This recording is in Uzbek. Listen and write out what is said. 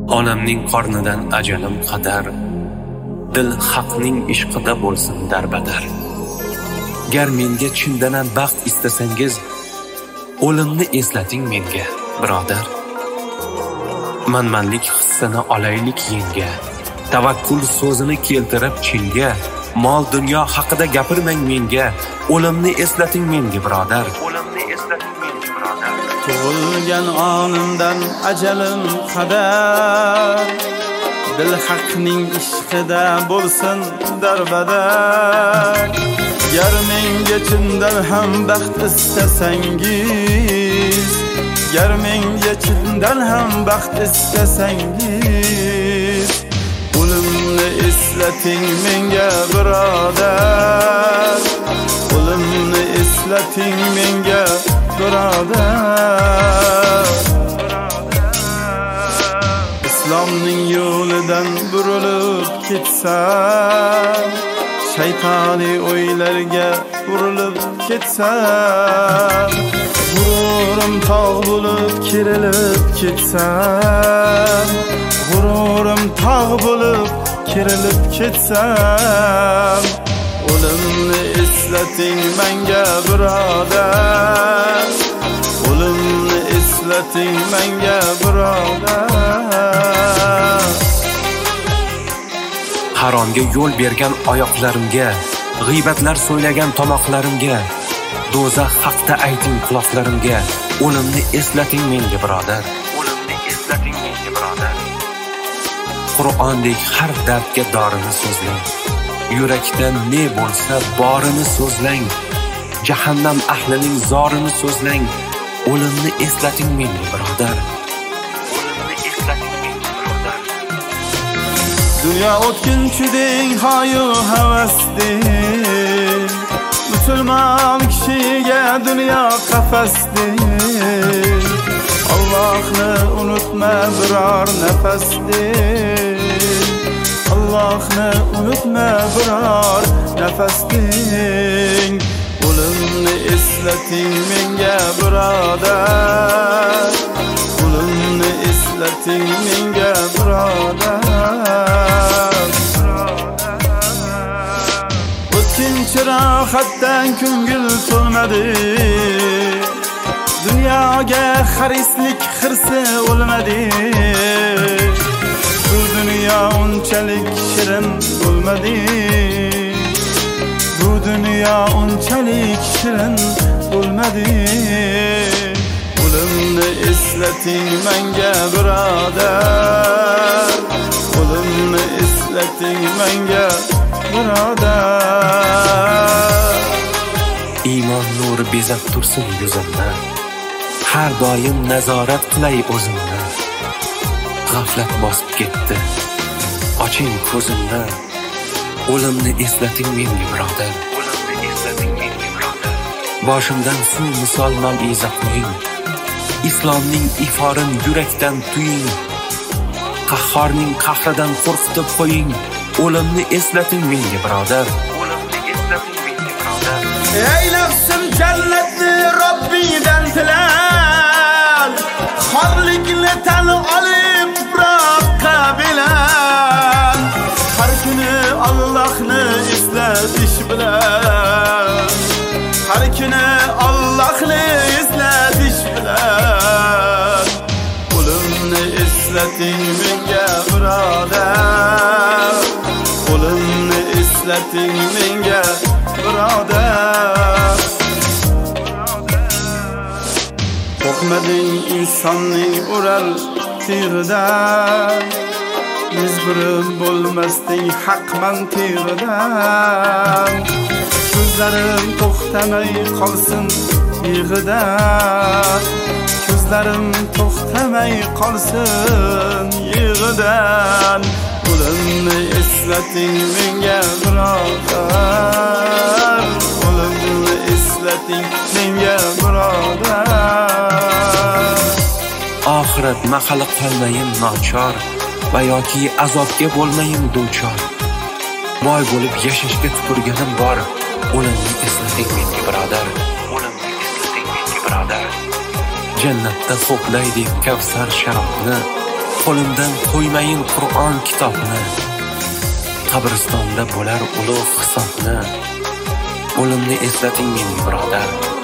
Onamning qornidan ajalim qadar, dil haqning ishqida bo'lsin darbadar. Gar menga chindanam baxt istasangiz, o'limni eslating menga, birodar. Manmanlik hissini olaylik yenga, tavakkul so'zini keltirib chinga, mol dunyo haqida gapirmang menga, o'limni eslating menga, birodar. O'limni eslating menga, birodar. Tug'ilgan onimdan ajalim qadar, dil haqning ishqida bo'lsin darbadar. Gar menga chindan ham baxt istasangiz, gar menga chindan ham baxt istasangiz, o'limni eslating menga, birodar. O'limni eslating menga, birodar. Islomning yo'lidan burilib ketsam, shaytoniy o'ylarga urilib ketsam, g'ururim tog' bo'lib kerilib ketsam, g'ururim tog' bo'lib kerilib ketsam, o'limni eslating menga, birodar. O'limni eslating menga, birodar. Haromga yo'l bergan oyoqlarimga, g'iybatlar so'ylagan tomoqlarimga, do'zax haqda ayting quloqlarimga, o'limni eslating menga, birodar. O'limni eslating menga, birodar. Qur'ondek har dardga dorini so'zlang, yurakda ne bo'lsa borini so'zlang, jahannam ahlining zorini so'zlang, o'limni eslating menga, birodar. O'limni eslating menga, birodar. Dunyo o'tkinchi deng, hayo havas deng, musulmon kishiga dunyo qafas deng, Allohni unutma biror nafas deng, Allohni unutma biror nafas deng, o'limni eslating menga, birodar. O'limni eslating menga, birodar. O'tkinchi rohatdan ko'ngil to'lmadi, dunyoga xarislik xirsi o'lmadi, bu dunyo unchalik shirin bo'lmadi, bu dunyo unchalik shirin bo'lmadi, o'limni eslating menga, birodar. O'limni eslating menga, birodar. Iymon nuri bezab tursin yuzimni, har doim nazorat qilay o'zimni. G'aflat bosib ketdi, oching ko'zimni, o'limni eslating menga, birodar. O'limni eslating menga, birodar. Boshimdan suv misol mav'iza qo'ying, islomning iforin yurakdan tuying, qahhorning qahridan qo'rqitib qo'ying, o'limni eslating menga, birodar. O'limni eslating menga, birodar. Ey nafsim, jannatni Robbingdan tilab, xorlikni tan olib tuproqqa bilan, har kuni Allohni eslatish bilan, har kuni Allohni eslatish bilan, o'limni eslating menga, birodar. O'limni eslating menga, birodar. Qo'rqmading insonning urar tig'idan, mezbirim bo'lmasding haq mantig'idan, ko'zlarim to'xtamay qolsin yig'idan, ko'zlarim to'xtamay qolsin yig'idan, o'limni eslating menga, birodar. O'limni eslating menga, birodar. Oxirat mahali qolmayin nochor, va yoki azobga bo'lmayin duchor. Boy bo'lib yashashga tupurganim bor, o'limni eslating menga, birodar. O'limni eslating menga, birodar. Jannatda to'playdik kavsar sharobni, qo'limdan qo'ymayin Qur'on kitobni. Qabristonda bo'lar ulug' hisobni. O'limni eslating mening birodar.